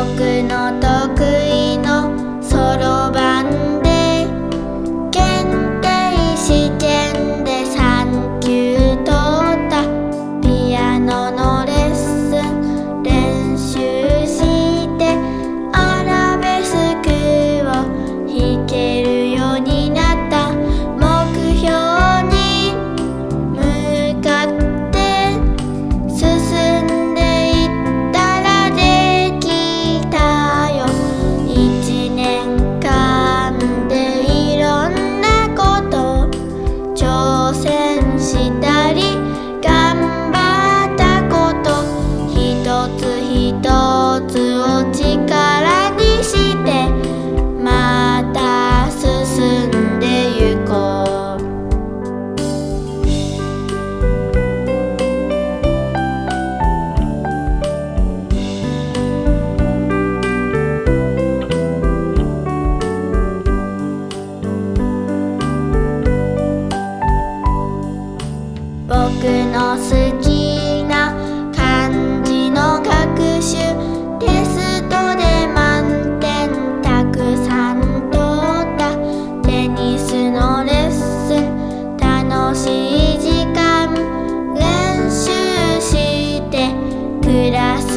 の得意のそろばんで検定試験で3級取った。ピアノのレッスン練習してアラベスクを弾けるようになった。目標に向かって進んでいったらできたよ。1年間でいろんなこと挑戦したり頑張ったこと、一つ一つを力にしてまた進んでゆこう。僕の好きな漢字の学習、テストで満点たくさん取った。テニスのレッスン楽しい時間練習してクラス